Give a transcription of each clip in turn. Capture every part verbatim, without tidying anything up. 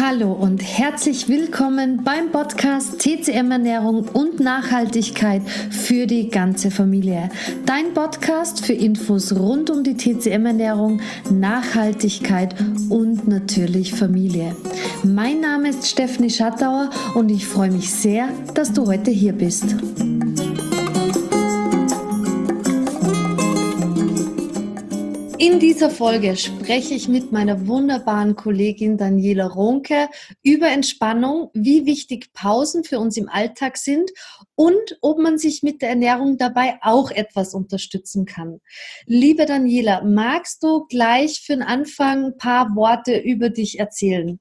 Hallo und herzlich willkommen beim Podcast T C M Ernährung und Nachhaltigkeit für die ganze Familie. Dein Podcast für Infos rund um die T C M Ernährung, Nachhaltigkeit und natürlich Familie. Mein Name ist Stefanie Schattauer und ich freue mich sehr, dass du heute hier bist. In dieser Folge spreche ich mit meiner wunderbaren Kollegin Daniela Ronke über Entspannung, wie wichtig Pausen für uns im Alltag sind und ob man sich mit der Ernährung dabei auch etwas unterstützen kann. Liebe Daniela, magst du gleich für den Anfang ein paar Worte über dich erzählen?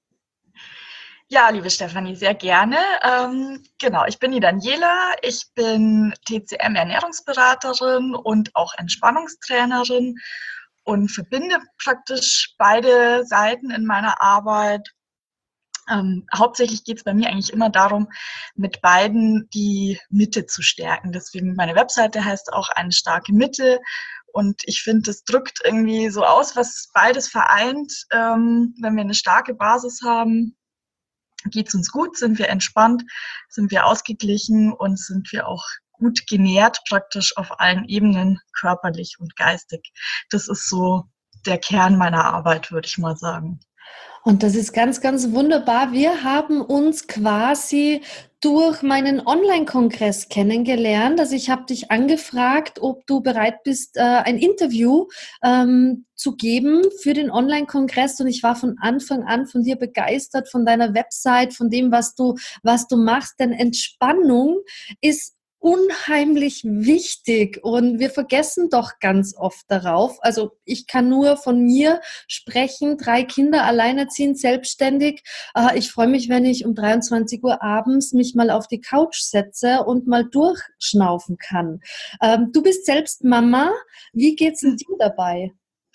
Ja, liebe Stefanie, sehr gerne. Ähm, genau, ich bin die Daniela, ich bin T C M-Ernährungsberaterin und auch Entspannungstrainerin und verbinde praktisch beide Seiten in meiner Arbeit. Ähm, hauptsächlich geht es bei mir eigentlich immer darum, mit beiden die Mitte zu stärken. Deswegen meine Webseite heißt auch eine starke Mitte. Und ich finde, das drückt irgendwie so aus, was beides vereint. Ähm, wenn wir eine starke Basis haben, geht es uns gut, sind wir entspannt, sind wir ausgeglichen und sind wir auch gut genährt, praktisch auf allen Ebenen, körperlich und geistig. Das ist so der Kern meiner Arbeit, würde ich mal sagen. Und das ist ganz, ganz wunderbar. Wir haben uns quasi durch meinen Online-Kongress kennengelernt. Also ich habe dich angefragt, ob du bereit bist, ein Interview ähm, zu geben für den Online-Kongress. Und ich war von Anfang an von dir begeistert, von deiner Website, von dem, was du, was du machst. Denn Entspannung ist unheimlich wichtig und wir vergessen doch ganz oft darauf. Also ich kann nur von mir sprechen, drei Kinder, alleinerziehend, selbstständig. Ich freue mich, wenn ich um dreiundzwanzig Uhr abends mich mal auf die Couch setze und mal durchschnaufen kann. Du bist selbst Mama. Wie geht's denn dir dabei?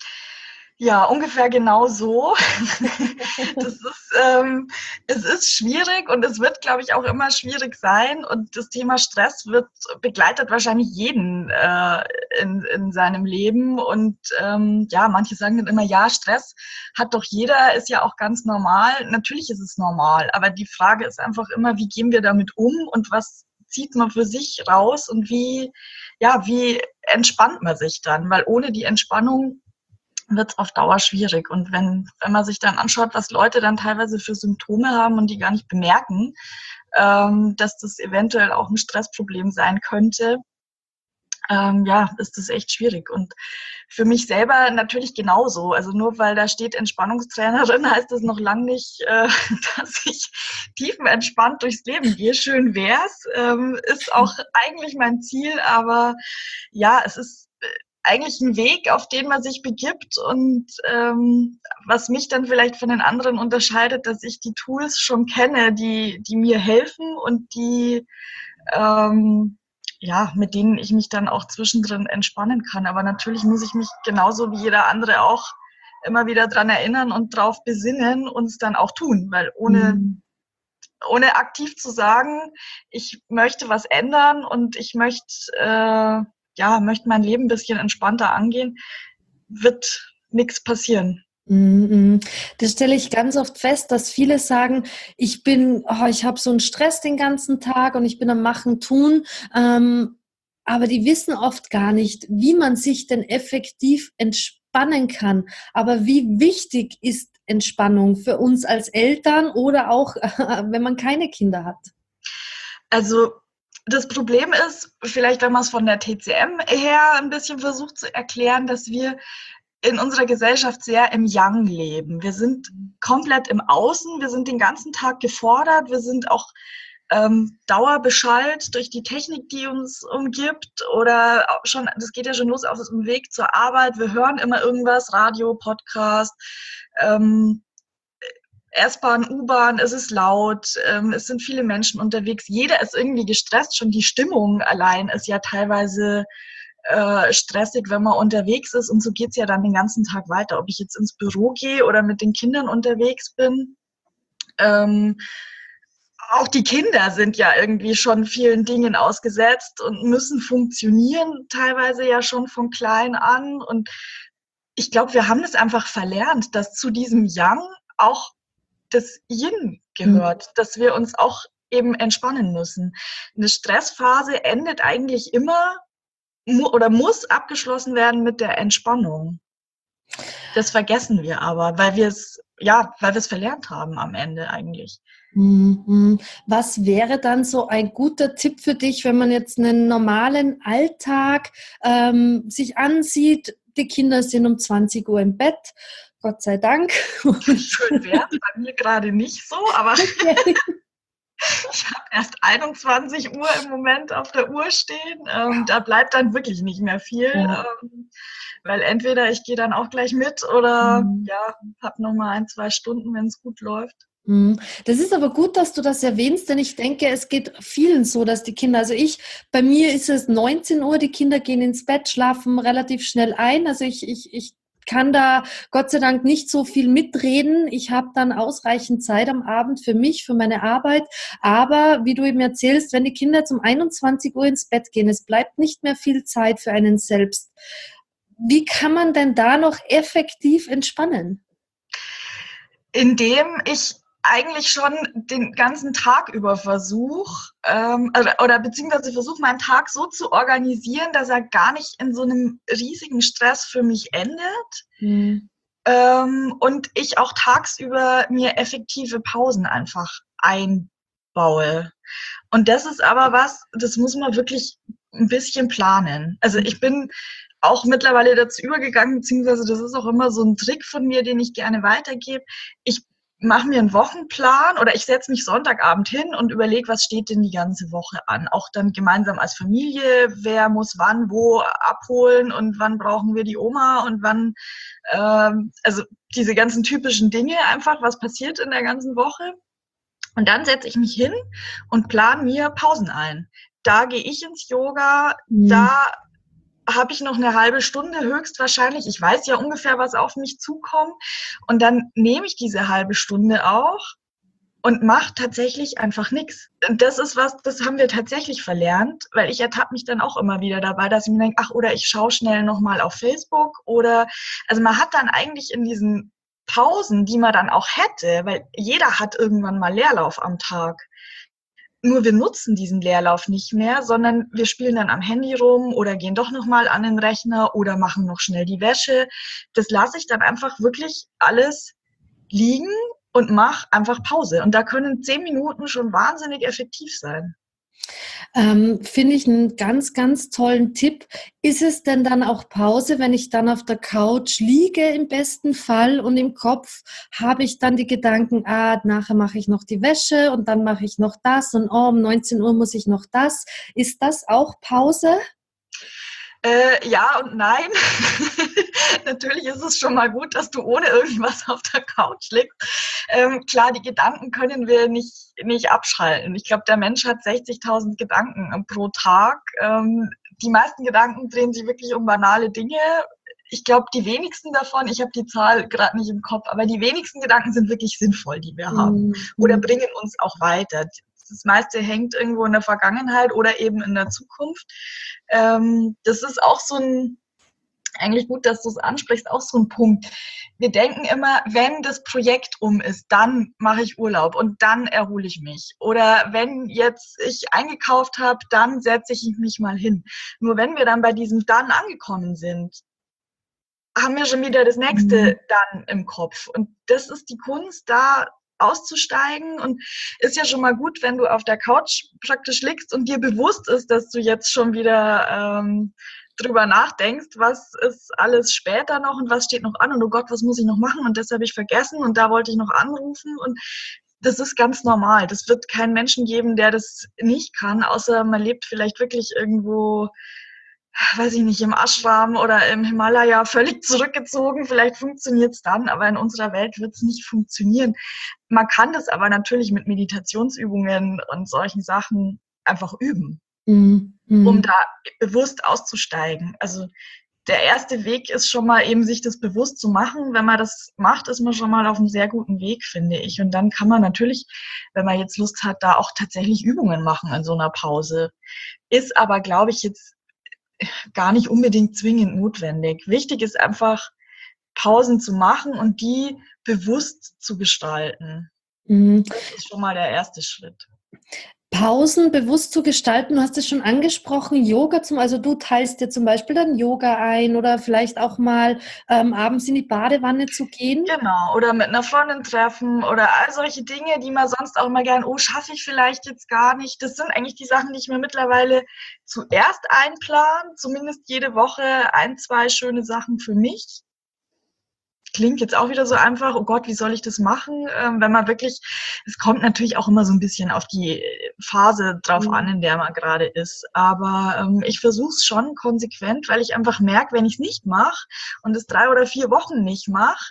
Ja, ungefähr genau so. Das ist, ähm, es ist schwierig und es wird, glaube ich, auch immer schwierig sein. Und das Thema Stress wird begleitet wahrscheinlich jeden äh, in, in seinem Leben. Und ähm, ja, manche sagen dann immer, ja, Stress hat doch jeder, ist ja auch ganz normal. Natürlich ist es normal, aber die Frage ist einfach immer, wie gehen wir damit um und was zieht man für sich raus und wie, ja, wie entspannt man sich dann? Weil ohne die Entspannung wird es auf Dauer schwierig. Und wenn, wenn man sich dann anschaut, was Leute dann teilweise für Symptome haben und die gar nicht bemerken, ähm, dass das eventuell auch ein Stressproblem sein könnte, ähm, ja, ist das echt schwierig. Und für mich selber natürlich genauso. Also nur weil da steht Entspannungstrainerin, heißt das noch lange nicht, äh, dass ich tiefenentspannt durchs Leben gehe. Schön wär's, ähm, ist auch eigentlich mein Ziel, aber ja, es ist eigentlich ein Weg, auf den man sich begibt und ähm, was mich dann vielleicht von den anderen unterscheidet, dass ich die Tools schon kenne, die, die mir helfen und die, ähm, ja, mit denen ich mich dann auch zwischendrin entspannen kann. Aber natürlich muss ich mich genauso wie jeder andere auch immer wieder dran erinnern und drauf besinnen und es dann auch tun, weil ohne mhm. ohne aktiv zu sagen, ich möchte was ändern und ich möchte äh, ja, möchte mein Leben ein bisschen entspannter angehen, wird nichts passieren. Das stelle ich ganz oft fest, dass viele sagen, ich bin, oh, ich habe so einen Stress den ganzen Tag und ich bin am Machen, Tun, ähm, aber die wissen oft gar nicht, wie man sich denn effektiv entspannen kann. Aber wie wichtig ist Entspannung für uns als Eltern oder auch, äh, wenn man keine Kinder hat? Also das Problem ist, vielleicht wenn man es von der T C M her ein bisschen versucht zu erklären, dass wir in unserer Gesellschaft sehr im Yang leben. Wir sind komplett im Außen, wir sind den ganzen Tag gefordert, wir sind auch ähm, dauerbeschallt durch die Technik, die uns umgibt oder auch schon, das geht ja schon los auf dem Weg zur Arbeit, wir hören immer irgendwas, Radio, Podcast, ähm, S-Bahn, U-Bahn, es ist laut, ähm, es sind viele Menschen unterwegs, jeder ist irgendwie gestresst, schon die Stimmung allein ist ja teilweise äh, stressig, wenn man unterwegs ist und so geht's ja dann den ganzen Tag weiter, ob ich jetzt ins Büro gehe oder mit den Kindern unterwegs bin. Ähm, auch die Kinder sind ja irgendwie schon vielen Dingen ausgesetzt und müssen funktionieren, teilweise ja schon von klein an und ich glaube, wir haben das einfach verlernt, dass zu diesem Yang auch das Yin Mhm. gehört, dass wir uns auch eben entspannen müssen. Eine Stressphase endet eigentlich immer mu oder muss abgeschlossen werden mit der Entspannung. Das vergessen wir aber, weil wir es, ja, weil wir es verlernt haben am Ende eigentlich. Mhm. Was wäre dann so ein guter Tipp für dich, wenn man jetzt einen normalen Alltag ähm, sich ansieht? Die Kinder sind um zwanzig Uhr im Bett, Gott sei Dank. Und Schön wär's, bei mir gerade nicht so, aber okay. ich habe erst einundzwanzig Uhr im Moment auf der Uhr stehen. Ähm, da bleibt dann wirklich nicht mehr viel, Ja. ähm, weil entweder ich gehe dann auch gleich mit oder Mhm. ja, habe noch mal ein, zwei Stunden, wenn es gut läuft. Mhm. Das ist aber gut, dass du das erwähnst, denn ich denke, es geht vielen so, dass die Kinder, also ich, bei mir ist es neunzehn Uhr, die Kinder gehen ins Bett, schlafen relativ schnell ein. Also ich, ich, ich kann da Gott sei Dank nicht so viel mitreden. Ich habe dann ausreichend Zeit am Abend für mich, für meine Arbeit. Aber wie du eben erzählst, wenn die Kinder jetzt um einundzwanzig Uhr ins Bett gehen, es bleibt nicht mehr viel Zeit für einen selbst. Wie kann man denn da noch effektiv entspannen? Indem ich eigentlich schon den ganzen Tag über versuche, ähm, oder, oder beziehungsweise versuche, meinen Tag so zu organisieren, dass er gar nicht in so einem riesigen Stress für mich endet. Mhm. Ähm, und ich auch tagsüber mir effektive Pausen einfach einbaue. Und das ist aber was, das muss man wirklich ein bisschen planen. Also ich bin auch mittlerweile dazu übergegangen, beziehungsweise das ist auch immer so ein Trick von mir, den ich gerne weitergebe. Ich mache mir einen Wochenplan oder ich setze mich Sonntagabend hin und überlege, was steht denn die ganze Woche an. Auch dann gemeinsam als Familie, wer muss wann wo abholen und wann brauchen wir die Oma und wann, ähm, also diese ganzen typischen Dinge einfach, was passiert in der ganzen Woche. Und dann setze ich mich hin und plane mir Pausen ein. Da gehe ich ins Yoga, Mhm. da habe ich noch eine halbe Stunde höchstwahrscheinlich. Ich weiß ja ungefähr, was auf mich zukommt. Und dann nehme ich diese halbe Stunde auch und mache tatsächlich einfach nichts. Das ist was, das haben wir tatsächlich verlernt, weil ich ertappe mich dann auch immer wieder dabei, dass ich mir denke, ach, oder ich schaue schnell nochmal auf Facebook oder, also man hat dann eigentlich in diesen Pausen, die man dann auch hätte, weil jeder hat irgendwann mal Leerlauf am Tag. Nur wir nutzen diesen Leerlauf nicht mehr, sondern wir spielen dann am Handy rum oder gehen doch nochmal an den Rechner oder machen noch schnell die Wäsche. Das lasse ich dann einfach wirklich alles liegen und mach einfach Pause. Und da können zehn Minuten schon wahnsinnig effektiv sein. Ähm, finde ich einen ganz, ganz tollen Tipp. Ist es denn dann auch Pause, wenn ich dann auf der Couch liege im besten Fall und im Kopf habe ich dann die Gedanken, ah, nachher mache ich noch die Wäsche und dann mache ich noch das und oh, um neunzehn Uhr muss ich noch das. Ist das auch Pause? Äh, ja und nein. Natürlich ist es schon mal gut, dass du ohne irgendwas auf der Couch liegst. Ähm, klar, die Gedanken können wir nicht, nicht abschalten. Ich glaube, der Mensch hat sechzigtausend Gedanken pro Tag. Ähm, die meisten Gedanken drehen sich wirklich um banale Dinge. Ich glaube, die wenigsten davon, ich habe die Zahl gerade nicht im Kopf, aber die wenigsten Gedanken sind wirklich sinnvoll, die wir haben oder Mhm. bringen uns auch weiter. Das meiste hängt irgendwo in der Vergangenheit oder eben in der Zukunft. Ähm, das ist auch so ein, eigentlich gut, dass du es ansprichst, auch so ein Punkt. Wir denken immer, wenn das Projekt um ist, dann mache ich Urlaub und dann erhole ich mich. Oder wenn jetzt ich eingekauft habe, dann setze ich mich mal hin. Nur wenn wir dann bei diesem dann angekommen sind, haben wir schon wieder das Mhm. nächste dann im Kopf. Und das ist die Kunst, da auszusteigen und ist ja schon mal gut, wenn du auf der Couch praktisch liegst und dir bewusst ist, dass du jetzt schon wieder ähm, drüber nachdenkst, was ist alles später noch und was steht noch an und oh Gott, was muss ich noch machen und das habe ich vergessen und da wollte ich noch anrufen und das ist ganz normal. Das wird keinen Menschen geben, der das nicht kann, außer man lebt vielleicht wirklich irgendwo, weiß ich nicht, im Ashram oder im Himalaya völlig zurückgezogen. Vielleicht funktioniert es dann, aber in unserer Welt wird es nicht funktionieren. Man kann das aber natürlich mit Meditationsübungen und solchen Sachen einfach üben, Mhm. um Mhm. da bewusst auszusteigen. Also der erste Weg ist schon mal eben, sich das bewusst zu machen. Wenn man das macht, ist man schon mal auf einem sehr guten Weg, finde ich. Und dann kann man natürlich, wenn man jetzt Lust hat, da auch tatsächlich Übungen machen in so einer Pause. Ist aber, glaube ich, jetzt gar nicht unbedingt zwingend notwendig. Wichtig ist einfach, Pausen zu machen und die bewusst zu gestalten. Mhm. Das ist schon mal der erste Schritt. Pausen bewusst zu gestalten, du hast es schon angesprochen, Yoga zum, also du teilst dir zum Beispiel dann Yoga ein oder vielleicht auch mal ähm, abends in die Badewanne zu gehen. Genau, oder mit einer Freundin treffen oder all solche Dinge, die man sonst auch mal gern, oh, schaffe ich vielleicht jetzt gar nicht. Das sind eigentlich die Sachen, die ich mir mittlerweile zuerst einplane, zumindest jede Woche ein, zwei schöne Sachen für mich. Klingt jetzt auch wieder so einfach, oh Gott, wie soll ich das machen? Ähm, wenn man wirklich, es kommt natürlich auch immer so ein bisschen auf die Phase drauf an, in der man gerade ist. Aber ähm, ich versuche es schon konsequent, weil ich einfach merke, wenn ich es nicht mache und es drei oder vier Wochen nicht mache,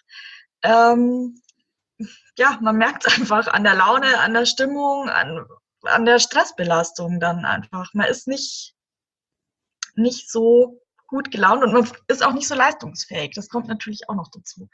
ähm, ja, man merkt es einfach an der Laune, an der Stimmung, an, an der Stressbelastung dann einfach. Man ist nicht, nicht so gut gelaunt und man ist auch nicht so leistungsfähig. Das kommt natürlich auch noch dazu.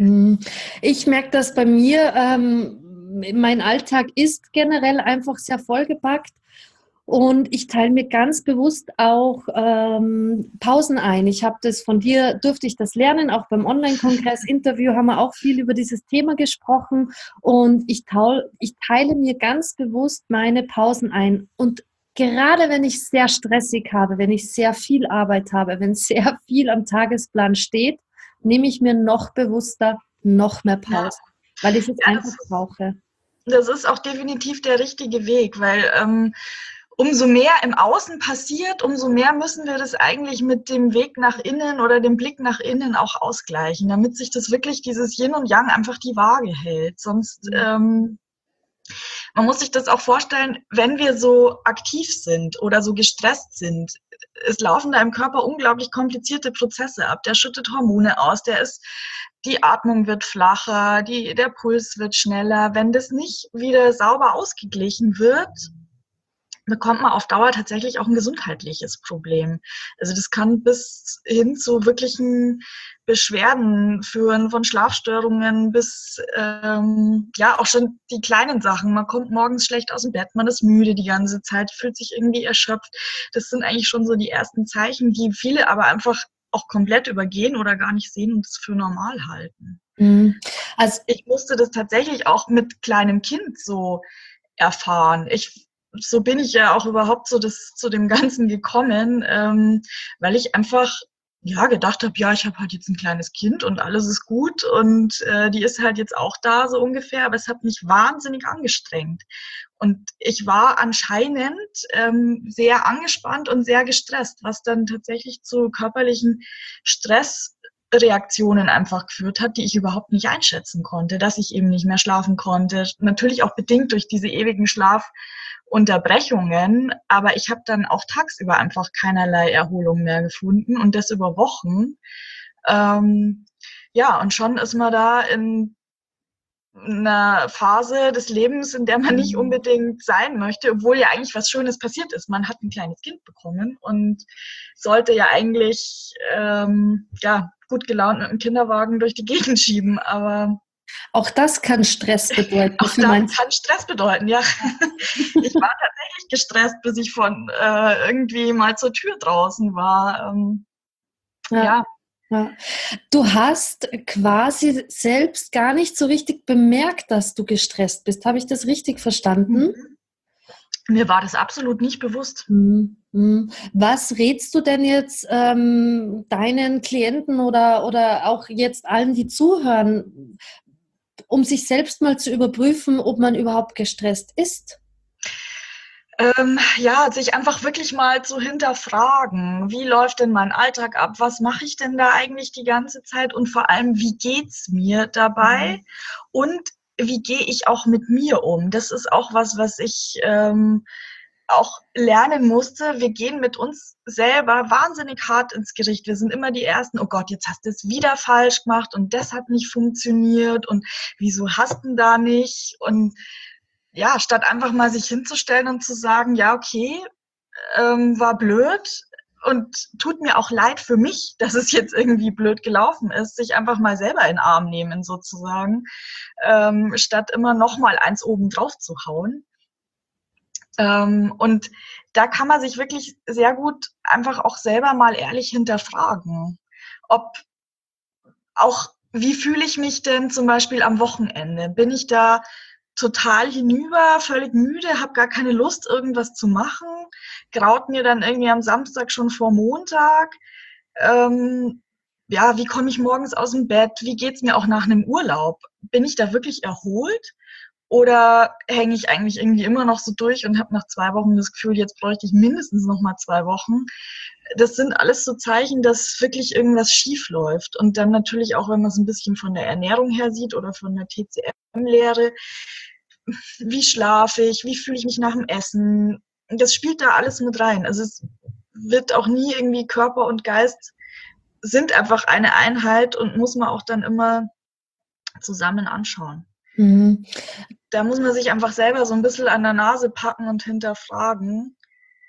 Ich merke das bei mir. Ähm, mein Alltag ist generell einfach sehr vollgepackt. Und ich teile mir ganz bewusst auch ähm, Pausen ein. Ich habe das von dir, durfte ich das lernen, auch beim Online-Kongress-Interview haben wir auch viel über dieses Thema gesprochen. Und ich, taul, ich teile mir ganz bewusst meine Pausen ein. Und gerade wenn ich sehr stressig habe, wenn ich sehr viel Arbeit habe, wenn sehr viel am Tagesplan steht, nehme ich mir noch bewusster noch mehr Pause, ja, weil ich es ja, einfach das, brauche. Das ist auch definitiv der richtige Weg, weil ähm, umso mehr im Außen passiert, umso mehr müssen wir das eigentlich mit dem Weg nach innen oder dem Blick nach innen auch ausgleichen, damit sich das wirklich dieses Yin und Yang einfach die Waage hält. Sonst, mhm. ähm, man muss sich das auch vorstellen, wenn wir so aktiv sind oder so gestresst sind, es laufen da im Körper unglaublich komplizierte Prozesse ab. Der schüttet Hormone aus, der ist, die Atmung wird flacher, die, der Puls wird schneller. Wenn das nicht wieder sauber ausgeglichen wird, bekommt man auf Dauer tatsächlich auch ein gesundheitliches Problem. Also das kann bis hin zu wirklichen Beschwerden führen, von Schlafstörungen bis ähm, ja auch schon die kleinen Sachen. Man kommt morgens schlecht aus dem Bett, man ist müde die ganze Zeit, fühlt sich irgendwie erschöpft. Das sind eigentlich schon so die ersten Zeichen, die viele aber einfach auch komplett übergehen oder gar nicht sehen und es für normal halten. Mhm. Also ich musste das tatsächlich auch mit kleinem Kind so erfahren. Ich so bin ich ja auch überhaupt so das, zu dem Ganzen gekommen, ähm, weil ich einfach ja gedacht habe, ja, ich habe halt jetzt ein kleines Kind und alles ist gut und äh, die ist halt jetzt auch da so ungefähr, aber es hat mich wahnsinnig angestrengt. Und ich war anscheinend ähm, sehr angespannt und sehr gestresst, was dann tatsächlich zu körperlichen Stressreaktionen einfach geführt hat, die ich überhaupt nicht einschätzen konnte, dass ich eben nicht mehr schlafen konnte. Natürlich auch bedingt durch diese ewigen Schlafunterbrechungen, aber ich habe dann auch tagsüber einfach keinerlei Erholung mehr gefunden und das über Wochen. Ähm, ja, und schon ist man da in einer Phase des Lebens, in der man nicht unbedingt sein möchte, obwohl ja eigentlich was Schönes passiert ist. Man hat ein kleines Kind bekommen und sollte ja eigentlich ähm, ja, gut gelaunt mit dem Kinderwagen durch die Gegend schieben, aber auch das kann Stress bedeuten. Auch das kann Stress bedeuten, ja. Ich war tatsächlich gestresst, bis ich von äh, irgendwie mal zur Tür draußen war. Ähm, ja. ja. Ja. Du hast quasi selbst gar nicht so richtig bemerkt, dass du gestresst bist. Habe ich das richtig verstanden? Mhm. Mir war das absolut nicht bewusst. Mhm. Was rätst du denn jetzt ähm, deinen Klienten oder, oder auch jetzt allen, die zuhören, um sich selbst mal zu überprüfen, ob man überhaupt gestresst ist? Ähm, ja, sich einfach wirklich mal zu hinterfragen, wie läuft denn mein Alltag ab, was mache ich denn da eigentlich die ganze Zeit und vor allem, wie geht's mir dabei mhm. und wie gehe ich auch mit mir um? Das ist auch was, was ich ähm, auch lernen musste. Wir gehen mit uns selber wahnsinnig hart ins Gericht. Wir sind immer die Ersten, oh Gott, jetzt hast du es wieder falsch gemacht und das hat nicht funktioniert und wieso hast du da nicht? Und ja, statt einfach mal sich hinzustellen und zu sagen, ja, okay, ähm, war blöd und tut mir auch leid für mich, dass es jetzt irgendwie blöd gelaufen ist, sich einfach mal selber in den Arm nehmen sozusagen, ähm, statt immer noch mal eins oben drauf zu hauen. Ähm, und da kann man sich wirklich sehr gut einfach auch selber mal ehrlich hinterfragen, ob auch, wie fühle ich mich denn zum Beispiel am Wochenende? Bin ich da total hinüber, völlig müde, habe gar keine Lust, irgendwas zu machen, graut mir dann irgendwie am Samstag schon vor Montag. Ähm, ja, wie komme ich morgens aus dem Bett? Wie geht's mir auch nach einem Urlaub? Bin ich da wirklich erholt? Oder hänge ich eigentlich irgendwie immer noch so durch und habe nach zwei Wochen das Gefühl, jetzt bräuchte ich mindestens noch mal zwei Wochen. Das sind alles so Zeichen, dass wirklich irgendwas schief läuft. Und dann natürlich auch, wenn man es ein bisschen von der Ernährung her sieht oder von der T C M-Lehre, wie schlafe ich, wie fühle ich mich nach dem Essen, das spielt da alles mit rein. Also es wird auch nie irgendwie Körper und Geist sind einfach eine Einheit und muss man auch dann immer zusammen anschauen. Mhm. Da muss man sich einfach selber so ein bisschen an der Nase packen und hinterfragen.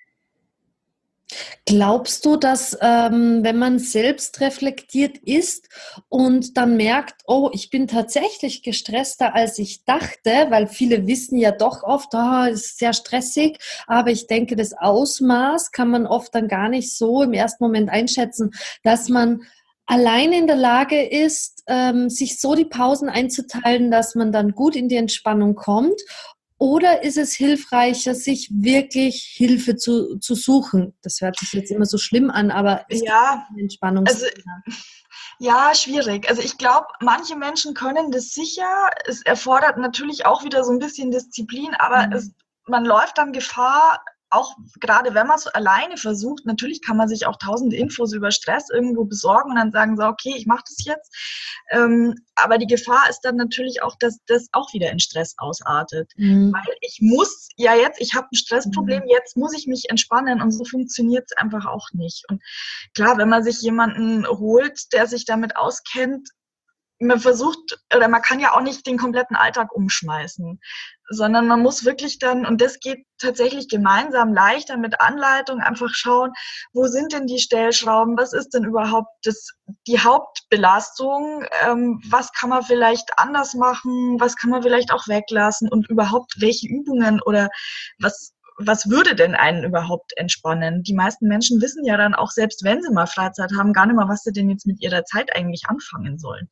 Glaubst du, dass ähm, wenn man selbst reflektiert ist und dann merkt, oh, ich bin tatsächlich gestresster, als ich dachte, weil viele wissen ja doch oft, oh, es ist sehr stressig, aber ich denke, das Ausmaß kann man oft dann gar nicht so im ersten Moment einschätzen, dass man allein in der Lage ist, ähm, sich so die Pausen einzuteilen, dass man dann gut in die Entspannung kommt? Oder ist es hilfreicher, sich wirklich Hilfe zu, zu suchen? Das hört sich jetzt immer so schlimm an, aber es gibt Ja, einen Entspannungstrainer. also ja, schwierig. Also ich glaube, manche Menschen können das sicher. Es erfordert natürlich auch wieder so ein bisschen Disziplin, aber es, Mhm. man läuft dann Gefahr, auch gerade wenn man es alleine versucht, natürlich kann man sich auch tausend Infos über Stress irgendwo besorgen und dann sagen so, okay, ich mache das jetzt. Ähm, aber die Gefahr ist dann natürlich auch, dass das auch wieder in Stress ausartet. Mhm. Weil ich muss ja jetzt, ich habe ein Stressproblem, Mhm. jetzt muss ich mich entspannen und so funktioniert es einfach auch nicht. Und klar, wenn man sich jemanden holt, der sich damit auskennt, man versucht, oder man kann ja auch nicht den kompletten Alltag umschmeißen, sondern man muss wirklich dann, und das geht tatsächlich gemeinsam leichter mit Anleitung, einfach schauen, wo sind denn die Stellschrauben, was ist denn überhaupt das, die Hauptbelastung, ähm, was kann man vielleicht anders machen, was kann man vielleicht auch weglassen und überhaupt welche Übungen oder was was würde denn einen überhaupt entspannen? Die meisten Menschen wissen ja dann auch, selbst wenn sie mal Freizeit haben, gar nicht mal, was sie denn jetzt mit ihrer Zeit eigentlich anfangen sollen.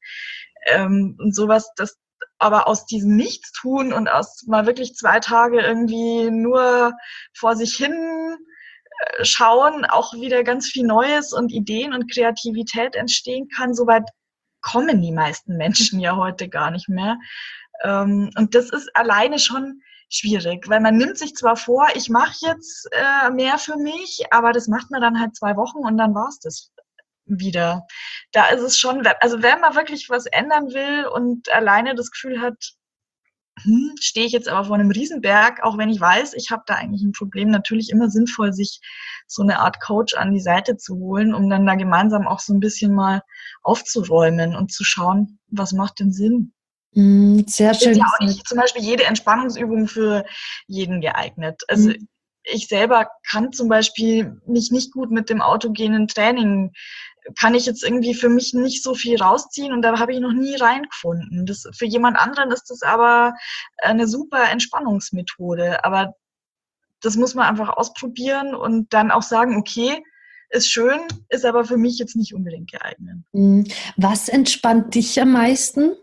Ähm, und sowas, das aber aus diesem Nichtstun und aus mal wirklich zwei Tage irgendwie nur vor sich hin äh, schauen, auch wieder ganz viel Neues und Ideen und Kreativität entstehen kann. Soweit kommen die meisten Menschen ja heute gar nicht mehr. Ähm, und das ist alleine schon schwierig, weil man nimmt sich zwar vor, ich mache jetzt äh, mehr für mich, aber das macht man dann halt zwei Wochen und dann war's das wieder. Da ist es schon, also wenn man wirklich was ändern will und alleine das Gefühl hat, hm, stehe ich jetzt aber vor einem Riesenberg, auch wenn ich weiß, ich habe da eigentlich ein Problem, natürlich immer sinnvoll, sich so eine Art Coach an die Seite zu holen, um dann da gemeinsam auch so ein bisschen mal aufzuräumen und zu schauen, was macht denn Sinn. Mhm. Sehr Ist schön ja auch gesagt. nicht zum Beispiel jede Entspannungsübung für jeden geeignet. Also Mhm. ich selber kann zum Beispiel mich nicht gut mit dem autogenen Training, kann ich jetzt irgendwie für mich nicht so viel rausziehen und da habe ich noch nie reingefunden. Das, für jemand anderen ist das aber eine super Entspannungsmethode. Aber das muss man einfach ausprobieren und dann auch sagen, okay, ist schön, ist aber für mich jetzt nicht unbedingt geeignet. Mhm. Was entspannt dich am meisten?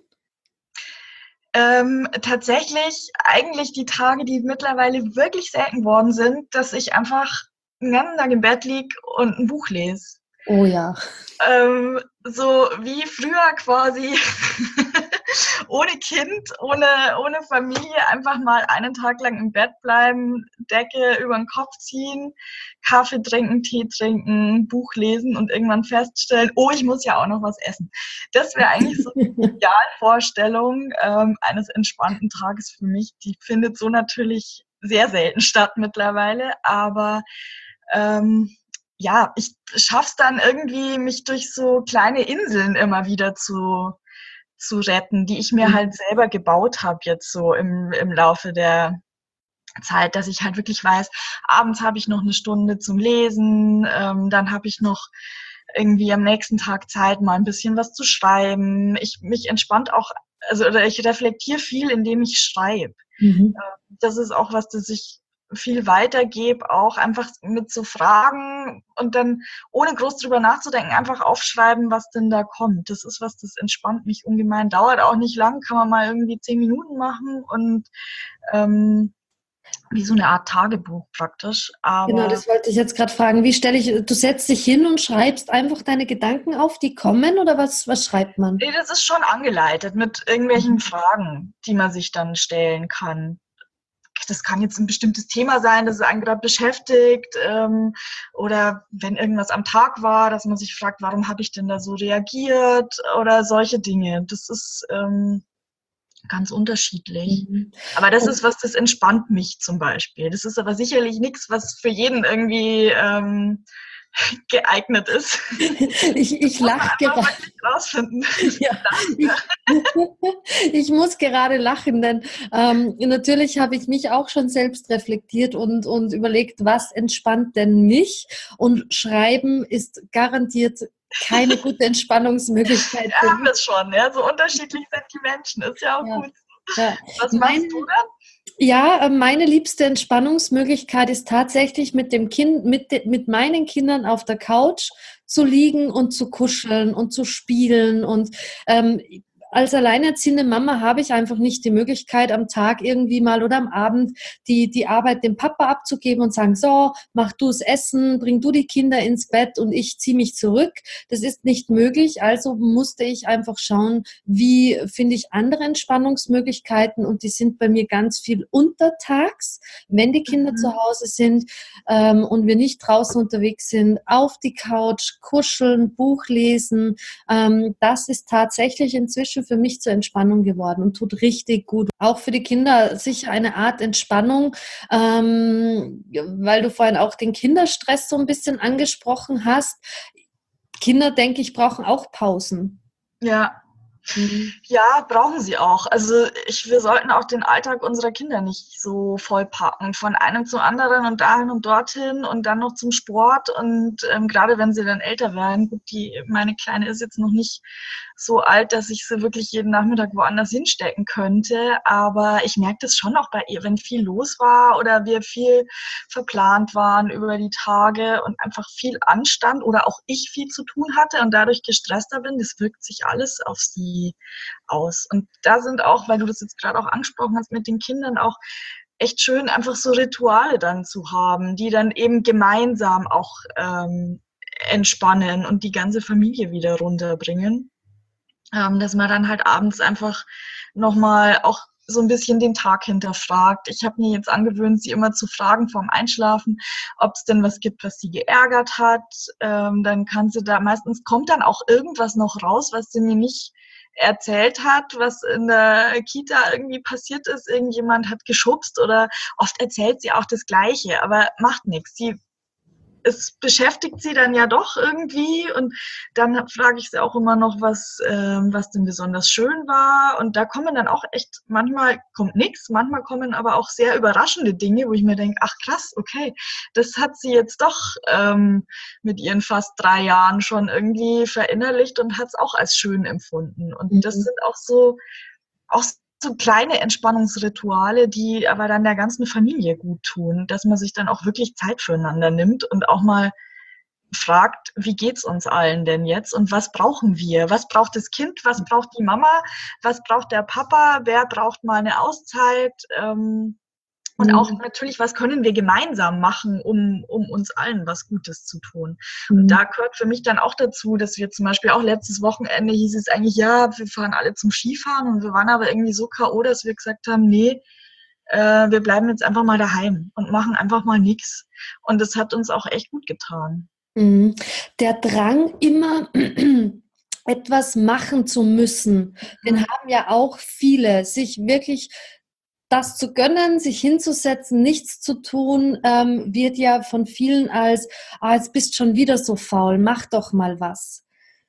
Ähm, tatsächlich eigentlich die Tage, die mittlerweile wirklich selten geworden sind, dass ich einfach den ganzen Tag im Bett liege und ein Buch lese. Oh ja. Ähm, so wie früher quasi, ohne Kind, ohne, ohne Familie, einfach mal einen Tag lang im Bett bleiben, Decke über den Kopf ziehen, Kaffee trinken, Tee trinken, Buch lesen und irgendwann feststellen, oh, ich muss ja auch noch was essen. Das wäre eigentlich so die Idealvorstellung ähm, eines entspannten Tages für mich. Die findet so natürlich sehr selten statt mittlerweile, aber ähm, ja, ich schaff's dann irgendwie, mich durch so kleine Inseln immer wieder zu, zu retten, die ich mir halt selber gebaut habe jetzt so im, im Laufe der Zeit, dass ich halt wirklich weiß, abends habe ich noch eine Stunde zum Lesen, ähm, dann habe ich noch irgendwie am nächsten Tag Zeit, mal ein bisschen was zu schreiben. Ich mich entspannt auch, also oder ich reflektiere viel, indem ich schreibe. Mhm. Das ist auch was, das ich viel weitergebe, auch einfach mit so Fragen und dann ohne groß drüber nachzudenken, einfach aufschreiben, was denn da kommt. Das ist was, das entspannt mich ungemein, dauert auch nicht lang, kann man mal irgendwie zehn Minuten machen und ähm, wie so eine Art Tagebuch praktisch. Genau, Aber das wollte ich jetzt gerade fragen. Wie stelle ich, du setzt dich hin und schreibst einfach deine Gedanken auf, die kommen, oder was, was schreibt man? nee, das ist schon angeleitet mit irgendwelchen Fragen, die man sich dann stellen kann. Das kann jetzt ein bestimmtes Thema sein, das einen gerade beschäftigt, ähm, oder wenn irgendwas am Tag war, dass man sich fragt, warum habe ich denn da so reagiert oder solche Dinge. Das ist ähm, ganz unterschiedlich. Mhm. Aber das ist was, das entspannt mich zum Beispiel. Das ist aber sicherlich nichts, was für jeden irgendwie ähm, geeignet ist. Ich, ich Muss man lache einfach gerade. wirklich rausfinden. Ja, ich, ich muss gerade lachen, denn ähm, natürlich habe ich mich auch schon selbst reflektiert und, und überlegt, was entspannt denn mich? Und Schreiben ist garantiert keine gute Entspannungsmöglichkeit Wir für haben mich. das schon, ja. So unterschiedlich sind die Menschen. Ist ja auch Ja, gut. ja. Was Meine, machst du denn? ja, äh, meine liebste Entspannungsmöglichkeit ist tatsächlich mit dem Kind, mit, de, mit meinen Kindern auf der Couch zu liegen und zu kuscheln und zu spielen. Und ähm, als alleinerziehende Mama habe ich einfach nicht die Möglichkeit, am Tag irgendwie mal oder am Abend die, die Arbeit dem Papa abzugeben und sagen, so, mach du das Essen, bring du die Kinder ins Bett und ich ziehe mich zurück. Das ist nicht möglich. Also musste ich einfach schauen, wie finde ich andere Entspannungsmöglichkeiten, und die sind bei mir ganz viel untertags, wenn die Kinder zu Mhm. Hause sind ähm, und wir nicht draußen unterwegs sind, auf die Couch, kuscheln, Buch lesen. Ähm, das ist tatsächlich inzwischen für mich zur Entspannung geworden und tut richtig gut. Auch für die Kinder sicher eine Art Entspannung, ähm, weil du vorhin auch den Kinderstress so ein bisschen angesprochen hast. Kinder, denke ich, brauchen auch Pausen. Ja, Mhm. ja, brauchen sie auch. Also ich, wir sollten auch den Alltag unserer Kinder nicht so vollpacken. Von einem zum anderen und dahin und dorthin und dann noch zum Sport. Und ähm, gerade wenn sie dann älter werden, gut, die, meine Kleine ist jetzt noch nicht so alt, dass ich sie wirklich jeden Nachmittag woanders hinstecken könnte. Aber ich merke das schon auch bei ihr, wenn viel los war oder wir viel verplant waren über die Tage und einfach viel anstand oder auch ich viel zu tun hatte und dadurch gestresster bin, das wirkt sich alles auf sie aus. Und da sind auch, weil du das jetzt gerade auch angesprochen hast, mit den Kindern auch echt schön, einfach so Rituale dann zu haben, die dann eben gemeinsam auch ähm, entspannen und die ganze Familie wieder runterbringen. Ähm, dass man dann halt abends einfach nochmal auch so ein bisschen den Tag hinterfragt. Ich habe mir jetzt angewöhnt, sie immer zu fragen vorm Einschlafen, ob es denn was gibt, was sie geärgert hat. Ähm, dann kann sie da, meistens kommt dann auch irgendwas noch raus, was sie mir nicht erzählt hat, was in der Kita irgendwie passiert ist. Irgendjemand hat geschubst oder oft erzählt sie auch das Gleiche, aber macht nichts. Sie es beschäftigt sie dann ja doch irgendwie und dann frage ich sie auch immer noch, was, ähm, was denn besonders schön war, und da kommen dann auch echt, manchmal kommt nichts, manchmal kommen aber auch sehr überraschende Dinge, wo ich mir denke, ach krass, okay, das hat sie jetzt doch ähm, mit ihren fast drei Jahren schon irgendwie verinnerlicht und hat es auch als schön empfunden, und das Mhm. sind auch so, auch so kleine Entspannungsrituale, die aber dann der ganzen Familie gut tun, dass man sich dann auch wirklich Zeit füreinander nimmt und auch mal fragt, wie geht's uns allen denn jetzt und was brauchen wir? Was braucht das Kind? Was braucht die Mama? Was braucht der Papa? Wer braucht mal eine Auszeit? Ähm, und auch Mhm. natürlich, was können wir gemeinsam machen, um, um uns allen was Gutes zu tun? Und Mhm. da gehört für mich dann auch dazu, dass wir zum Beispiel auch letztes Wochenende hieß es eigentlich, ja, wir fahren alle zum Skifahren, und wir waren aber irgendwie so K O, dass wir gesagt haben, nee, äh, wir bleiben jetzt einfach mal daheim und machen einfach mal nichts. Und das hat uns auch echt gut getan. Mhm. Der Drang, immer etwas machen zu müssen, den Mhm. haben ja auch viele, sich wirklich das zu gönnen, sich hinzusetzen, nichts zu tun, ähm, wird ja von vielen als, ah, jetzt bist schon wieder so faul, mach doch mal was.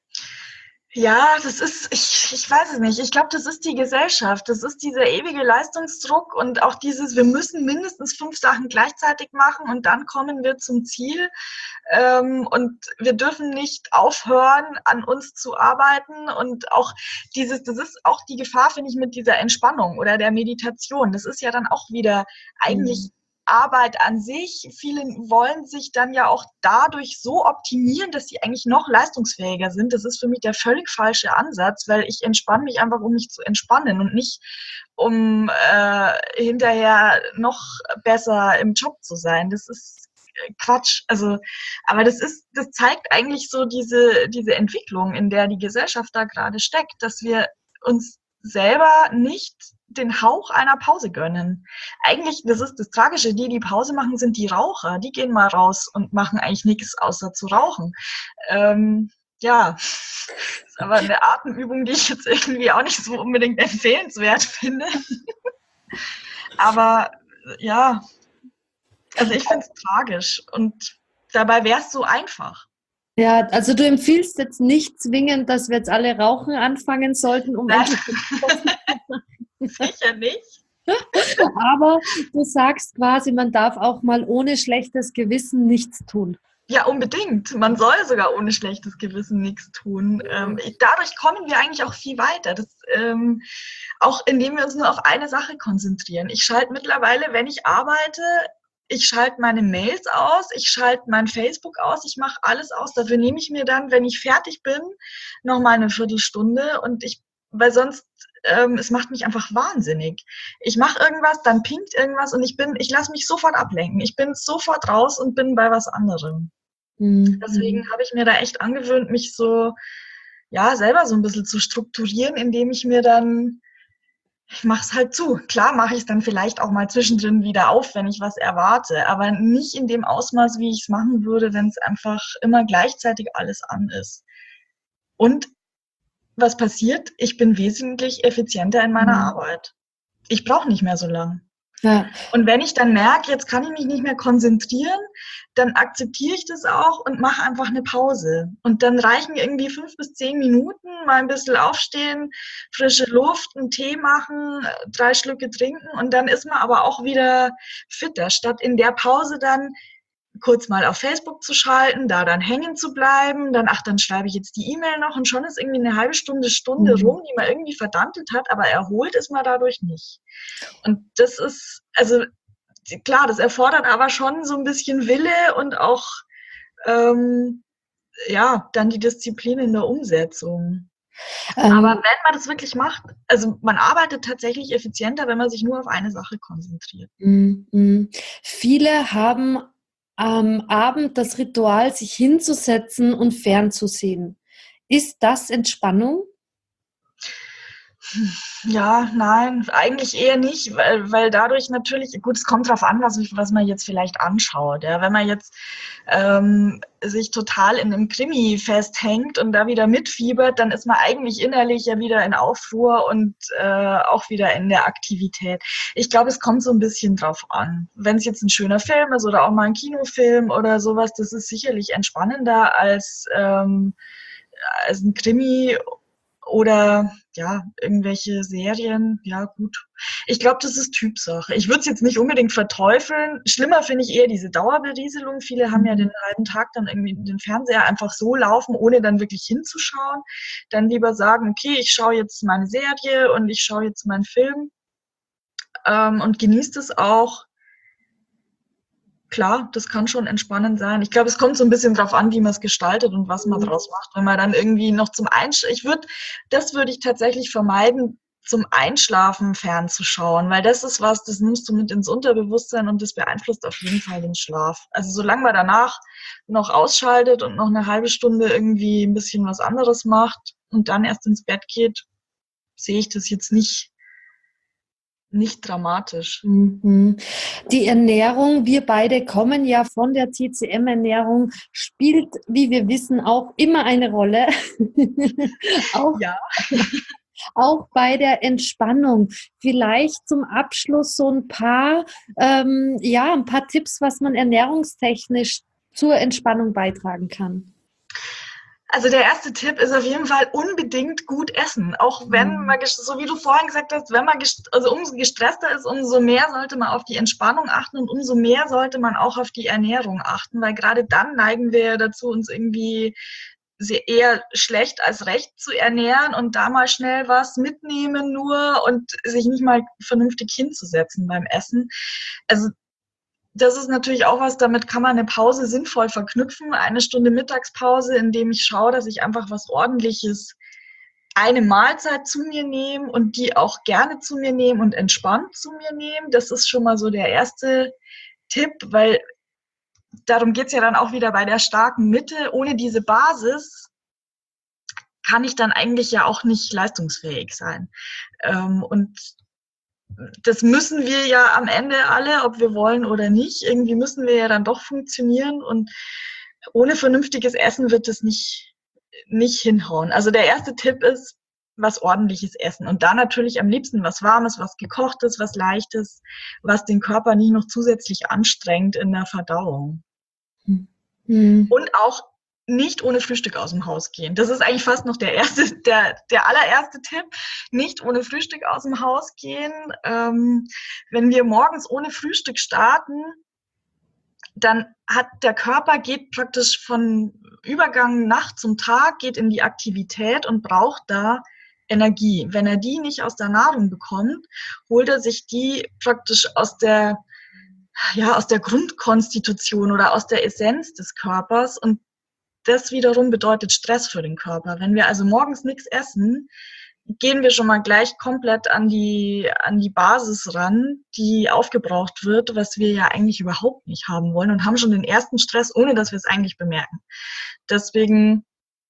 Ja, das ist, ich, ich weiß es nicht. Ich glaube, das ist die Gesellschaft. Das ist dieser ewige Leistungsdruck und auch dieses, wir müssen mindestens fünf Sachen gleichzeitig machen und dann kommen wir zum Ziel. Ähm, und wir dürfen nicht aufhören, an uns zu arbeiten. Und auch dieses, das ist auch die Gefahr, finde ich, mit dieser Entspannung oder der Meditation. Das ist ja dann auch wieder eigentlich Mhm. Arbeit an sich. Viele wollen sich dann ja auch dadurch so optimieren, dass sie eigentlich noch leistungsfähiger sind. Das ist für mich der völlig falsche Ansatz, weil ich entspanne mich einfach, um mich zu entspannen und nicht, um äh, hinterher noch besser im Job zu sein. Das ist Quatsch. Also, aber das ist, das zeigt eigentlich so diese, diese Entwicklung, in der die Gesellschaft da gerade steckt, dass wir uns selber nicht den Hauch einer Pause gönnen. Eigentlich, das ist das Tragische, die, die Pause machen, sind die Raucher. Die gehen mal raus und machen eigentlich nichts außer zu rauchen. Ähm, ja, ist aber eine Atemübung, die ich jetzt irgendwie auch nicht so unbedingt empfehlenswert finde. Aber ja, also ich finde es tragisch und dabei wäre es so einfach. Ja, also du empfiehlst jetzt nicht zwingend, dass wir jetzt alle rauchen anfangen sollten, um endlich sicher nicht. Aber du sagst quasi, man darf auch mal ohne schlechtes Gewissen nichts tun. Ja, unbedingt. Man soll sogar ohne schlechtes Gewissen nichts tun. Ähm, dadurch kommen wir eigentlich auch viel weiter. Das, ähm, auch indem wir uns nur auf eine Sache konzentrieren. Ich schalte mittlerweile, wenn ich arbeite, ich schalte meine Mails aus, ich schalte mein Facebook aus, ich mache alles aus. Dafür nehme ich mir dann, wenn ich fertig bin, noch mal eine Viertelstunde und ich, weil sonst, ähm, es macht mich einfach wahnsinnig. Ich mache irgendwas, dann pinkt irgendwas und ich bin, ich lasse mich sofort ablenken. Ich bin sofort raus und bin bei was anderem. Mhm. Deswegen habe ich mir da echt angewöhnt, mich so, ja, selber so ein bisschen zu strukturieren, indem ich mir dann, ich mache es halt zu. Klar mache ich es dann vielleicht auch mal zwischendrin wieder auf, wenn ich was erwarte, aber nicht in dem Ausmaß, wie ich es machen würde, wenn es einfach immer gleichzeitig alles an ist. Und was passiert? Ich bin wesentlich effizienter in meiner mhm. Arbeit. Ich brauche nicht mehr so lang. Ja. Und wenn ich dann merke, jetzt kann ich mich nicht mehr konzentrieren, dann akzeptiere ich das auch und mache einfach eine Pause. Und dann reichen irgendwie fünf bis zehn Minuten, mal ein bisschen aufstehen, frische Luft, einen Tee machen, drei Schlücke trinken und dann ist man aber auch wieder fitter, statt in der Pause dann kurz mal auf Facebook zu schalten, da dann hängen zu bleiben, dann, ach, dann schreibe ich jetzt die E-Mail noch und schon ist irgendwie eine halbe Stunde, Stunde mhm. rum, die man irgendwie verdampelt hat, aber erholt ist man dadurch nicht. Und das ist, also klar, das erfordert aber schon so ein bisschen Wille und auch, ähm, ja, dann die Disziplin in der Umsetzung. Ähm, aber wenn man das wirklich macht, also man arbeitet tatsächlich effizienter, wenn man sich nur auf eine Sache konzentriert. Mhm. Viele haben am Abend das Ritual, sich hinzusetzen und fernzusehen. Ist das Entspannung? Ja, nein, eigentlich eher nicht, weil, weil dadurch natürlich, gut, es kommt drauf an, was, was man jetzt vielleicht anschaut. Ja. Wenn man jetzt ähm, sich total in einem Krimi festhängt und da wieder mitfiebert, dann ist man eigentlich innerlich ja wieder in Aufruhr und äh, auch wieder in der Aktivität. Ich glaube, es kommt so ein bisschen drauf an. Wenn es jetzt ein schöner Film ist oder auch mal ein Kinofilm oder sowas, das ist sicherlich entspannender als, ähm, als ein Krimi oder ja, irgendwelche Serien, ja gut. Ich glaube, das ist Typsache. Ich würde es jetzt nicht unbedingt verteufeln. Schlimmer finde ich eher diese Dauerberieselung. Viele haben ja den halben Tag dann irgendwie den Fernseher einfach so laufen, ohne dann wirklich hinzuschauen. Dann lieber sagen, okay, ich schaue jetzt meine Serie und ich schaue jetzt meinen Film ähm, und genieße das auch. Klar, das kann schon entspannend sein. Ich glaube, es kommt so ein bisschen drauf an, wie man es gestaltet und was man mhm. draus macht. Wenn man dann irgendwie noch zum Einschlafen, ich würde, das würde ich tatsächlich vermeiden, zum Einschlafen fernzuschauen, weil das ist was, das nimmst du mit ins Unterbewusstsein und das beeinflusst auf jeden Fall den Schlaf. Also solange man danach noch ausschaltet und noch eine halbe Stunde irgendwie ein bisschen was anderes macht und dann erst ins Bett geht, sehe ich das jetzt nicht Nicht dramatisch. Die Ernährung, wir beide kommen ja von der T C M-Ernährung, spielt, wie wir wissen, auch immer eine Rolle. auch, ja. auch bei der Entspannung. Vielleicht zum Abschluss so ein paar, ähm, ja, ein paar Tipps, was man ernährungstechnisch zur Entspannung beitragen kann. Also der erste Tipp ist auf jeden Fall unbedingt gut essen. Auch wenn man, so wie du vorhin gesagt hast, wenn man, also umso gestresster ist, umso mehr sollte man auf die Entspannung achten und umso mehr sollte man auch auf die Ernährung achten, weil gerade dann neigen wir dazu, uns irgendwie sehr eher schlecht als recht zu ernähren und da mal schnell was mitnehmen nur und sich nicht mal vernünftig hinzusetzen beim Essen. Also das ist natürlich auch was, damit kann man eine Pause sinnvoll verknüpfen. Eine Stunde Mittagspause, indem ich schaue, dass ich einfach was Ordentliches, eine Mahlzeit zu mir nehme und die auch gerne zu mir nehme und entspannt zu mir nehme. Das ist schon mal so der erste Tipp, weil darum geht es ja dann auch wieder bei der starken Mitte. Ohne diese Basis kann ich dann eigentlich ja auch nicht leistungsfähig sein. Und das müssen wir ja am Ende alle, ob wir wollen oder nicht. Irgendwie müssen wir ja dann doch funktionieren und ohne vernünftiges Essen wird es nicht, nicht hinhauen. Also der erste Tipp ist, was Ordentliches essen und da natürlich am liebsten was Warmes, was Gekochtes, was Leichtes, was den Körper nicht noch zusätzlich anstrengt in der Verdauung. Mhm. Und auch nicht ohne Frühstück aus dem Haus gehen. Das ist eigentlich fast noch der erste, der, der allererste Tipp. Nicht ohne Frühstück aus dem Haus gehen. Ähm, wenn wir morgens ohne Frühstück starten, dann hat der Körper geht praktisch von Übergang Nacht zum Tag, geht in die Aktivität und braucht da Energie. Wenn er die nicht aus der Nahrung bekommt, holt er sich die praktisch aus der, ja, aus der Grundkonstitution oder aus der Essenz des Körpers und das wiederum bedeutet Stress für den Körper. Wenn wir also morgens nichts essen, gehen wir schon mal gleich komplett an die, an die Basis ran, die aufgebraucht wird, was wir ja eigentlich überhaupt nicht haben wollen und haben schon den ersten Stress, ohne dass wir es eigentlich bemerken. Deswegen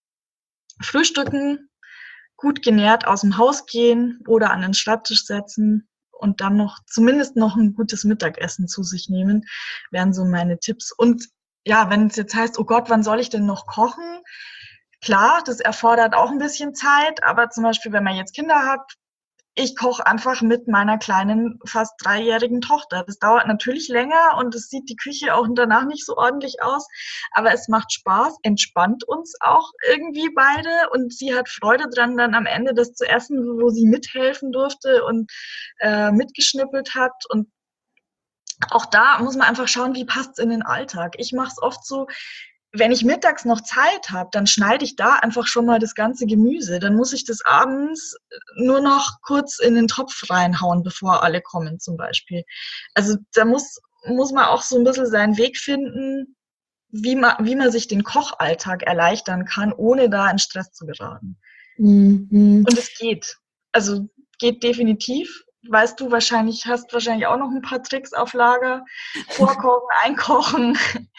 frühstücken, gut genährt aus dem Haus gehen oder an den Schreibtisch setzen und dann noch zumindest noch ein gutes Mittagessen zu sich nehmen, wären so meine Tipps. Und ja, wenn es jetzt heißt, oh Gott, wann soll ich denn noch kochen? Klar, das erfordert auch ein bisschen Zeit, aber zum Beispiel, wenn man jetzt Kinder hat, ich koche einfach mit meiner kleinen, fast dreijährigen Tochter. Das dauert natürlich länger und es sieht die Küche auch danach nicht so ordentlich aus, aber es macht Spaß, entspannt uns auch irgendwie beide und sie hat Freude dran, dann am Ende das zu essen, wo sie mithelfen durfte und äh, mitgeschnippelt hat und auch da muss man einfach schauen, wie passt es in den Alltag. Ich mache es oft so, wenn ich mittags noch Zeit habe, dann schneide ich da einfach schon mal das ganze Gemüse. Dann muss ich das abends nur noch kurz in den Topf reinhauen, bevor alle kommen zum Beispiel. Also da muss, muss man auch so ein bisschen seinen Weg finden, wie man, wie man sich den Kochalltag erleichtern kann, ohne da in Stress zu geraten. Mhm. Und es geht. Also geht definitiv. Weißt du wahrscheinlich, hast wahrscheinlich auch noch ein paar Tricks auf Lager. Vorkochen, einkochen.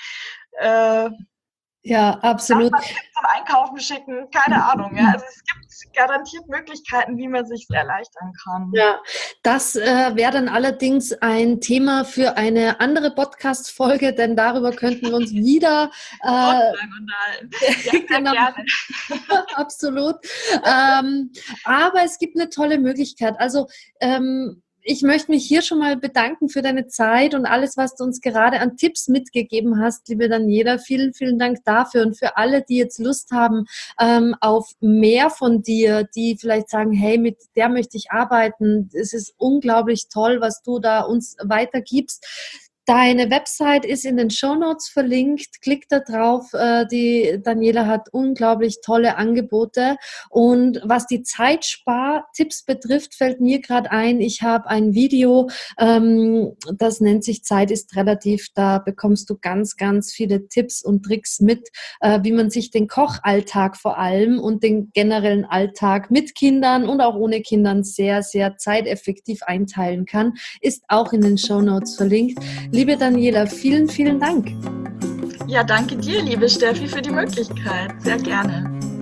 äh, ja, absolut. Zum Einkaufen schicken, keine Ahnung. Ja. Also es gibt garantiert Möglichkeiten, wie man sich erleichtern kann. Ja, das äh, wäre dann allerdings ein Thema für eine andere Podcast-Folge, denn darüber könnten wir uns wieder äh, unterhalten. Ja, genau, gerne. Absolut. ähm, aber es gibt eine tolle Möglichkeit. Also ähm, ich möchte mich hier schon mal bedanken für deine Zeit und alles, was du uns gerade an Tipps mitgegeben hast, liebe Daniela. Vielen, vielen Dank dafür. Und für alle, die jetzt Lust haben ähm, auf mehr von dir, die vielleicht sagen, hey, mit der möchte ich arbeiten. Es ist unglaublich toll, was du da uns weitergibst. Deine Website ist in den Shownotes verlinkt. Klick da drauf. Die Daniela hat unglaublich tolle Angebote. Und was die Zeitspartipps betrifft, fällt mir gerade ein, ich habe ein Video, das nennt sich Zeit ist relativ. Da bekommst du ganz, ganz viele Tipps und Tricks mit, wie man sich den Kochalltag vor allem und den generellen Alltag mit Kindern und auch ohne Kindern sehr, sehr zeiteffektiv einteilen kann. Ist auch in den Shownotes verlinkt. Liebe Daniela, vielen, vielen Dank. Ja, danke dir, liebe Steffi, für die Möglichkeit. Sehr gerne.